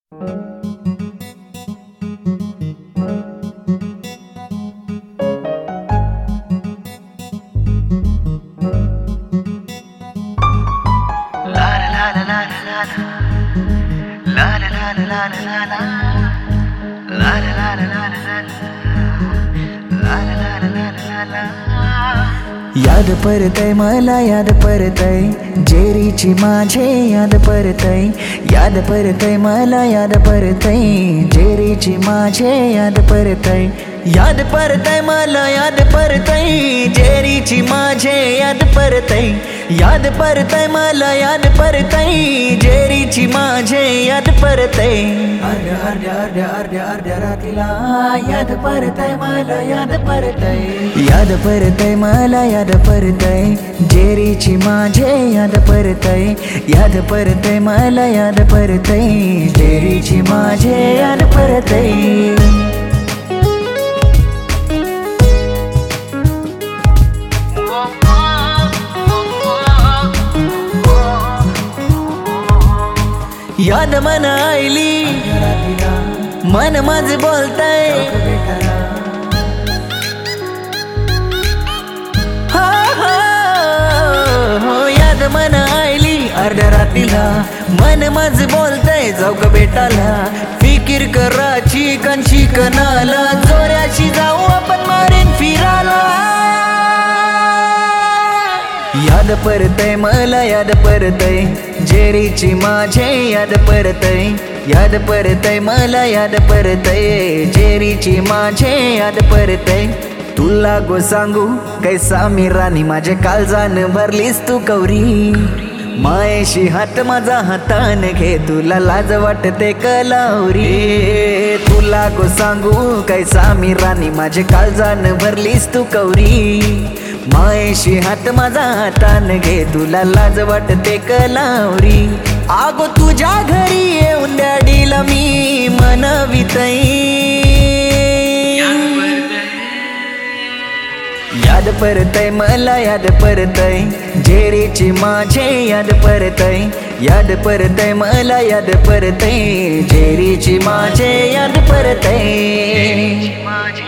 याद परतय मला याद परतय जेरीची माझे याद परतय याद परतय मला याद परतय जेरीची माझे याद परतय याद परतय मला याद परतय जेरीची माझे याद परतय याद परतय मला याद परतय जेरीची माझे याद परतय अर्ध्या अर्ध्या अर्ध्या अर्ध्या अर्ध्या रात्रीला याद परतय मला याद परतय याद परतय मला याद परतय जेरीची माझे याद परतय याद परतय मला याद परतय जेरीची माझे याद परतय याद मन आईली मन माझ बोलतय हो याद मन आईली अर्ध्या रात्रीला मन माझ बोलतय जाऊ का बेटाला फिकीर कराची कंची कनाला जोऱ्याशी जाऊ आपण मारेन फिराला याद परतय मला याद परतय जेरीची माझे याद परतय याद परतय मला याद परतय जेरीची माझे याद परतय तुला गो सांगू कैसा मी राणी माझे काळजान भरलीस तू कवरी मायेशी हात माझा हातान घे तुला लाज वाटते कलावरी तुला गो सांगू कैसा मी राणी माझे काळजान भरलीस तू कवरी मायेशी हात माझा हातान घे तुला लाज वाटते कलावरी आगो तुझ्या घरी येऊन डॅडीला मी मनवितय याद परतय मला याद परतय जेरीची माझे याद परतय याद परतय मला याद परतय जेरीची माझे याद परतय